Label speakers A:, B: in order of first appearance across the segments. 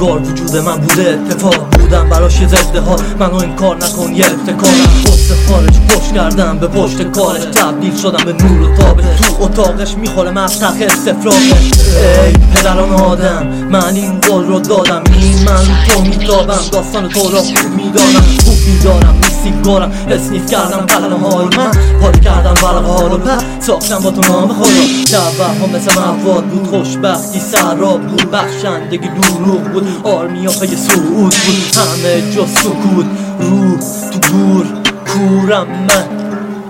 A: انگار وجود من بوده اتفاق بودم براش یه ضده ها. منو انکار نکن یه ابتکارم، پشت خارج پشت کردم به پشت کارش، تبدیل شدم به نور و تابه. تو اتاقش میخوره مفتخ استفراغه. ای پدران آدم من این قول رو دادم، این من تو میتابم، داستان تو را خوب میدانم، خوب میدارم سیگارم حس نیست کردم قلم حال من پاک کردم ورق حالو ساختم با تو نام خدا. توهم مثل مواد بود، خوشبختی سراب بود، بخشندگی دروغ بود، آرمیا پی سعود بود، همه جا سکوت، روح تو گور کورم من.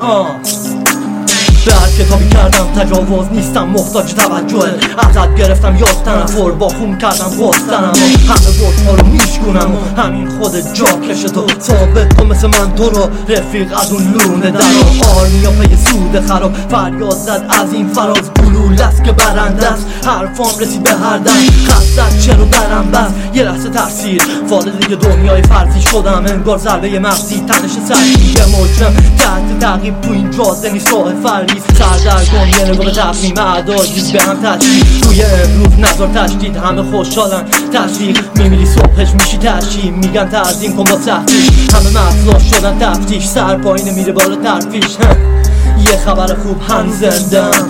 A: در کتابی کردم تجاوز، نیستم محتاج توجه، ازت گرفتم یاد تنفر، با خون کردم گفتنم، همه بودها رو میشکنم و همین خود جا کشه تو ثابت کن مثل من تو رو رفیق از اون لونه درا. آرمیا پی سود خراب فریاد زد از این فراز، گلول است که برنده است، حرفام رسید به هر دست، خط زد چرا درم بست، یه لحظه تاثیر وارد یه دنیای فرضی شدم، انگار ضربه مغزی تنش سرگی مجرم، تحت تعقیب تو این جاده نیست راه فریز، سردرگم یه نگاه به تقویم اعدادیز به هم تشکیل، توی امروز نظر تشدید همه خوشحالن، تشویق میمیری صبحش میشی تشکیل، میگن تعظیم کن با سختیش، همه مطلع شدن تفتیش، سر پایین میره بالا ترفیش. یه خبر خوب هنوز زندم،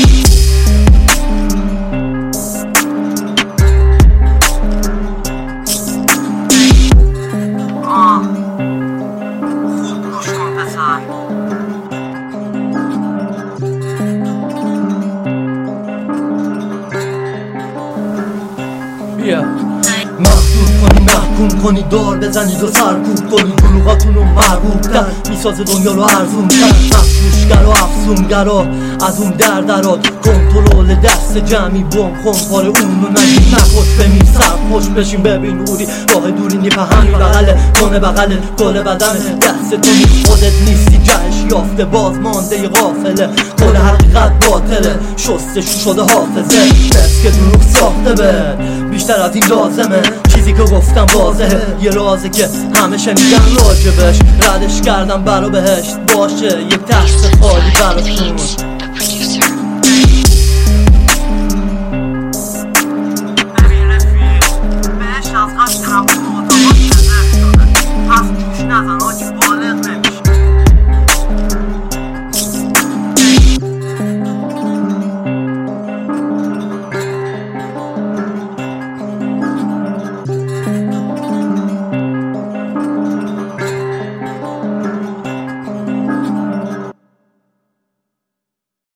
A: محدود کنی محکوم کنی دار بزنید و سرکوب کنی، بلوغاتون رو مرغوب تر میسازه دنیا رو ارزون تر، مفروشگر و افزونگرا از اون درات، کنترل دست جمعی بم خونپاره اونو نگید، نخوش بمیر سر خوش بشین ببین اوری راه دوری نیپهمی بغله کنه بغله کل بدنه دست تو نیست خودت نیستی، جهش یافته باز مانده ی غافله، کل حقیقت باطله شستشو شده حافظه، بس که دروغ ساخته به بیشتر از این لازمه، چیزی که گفتم واضحه، یه رازه که همه شنیدن راجبش، ردش کردم برا بهشت باشه یه تخت خالی براشون.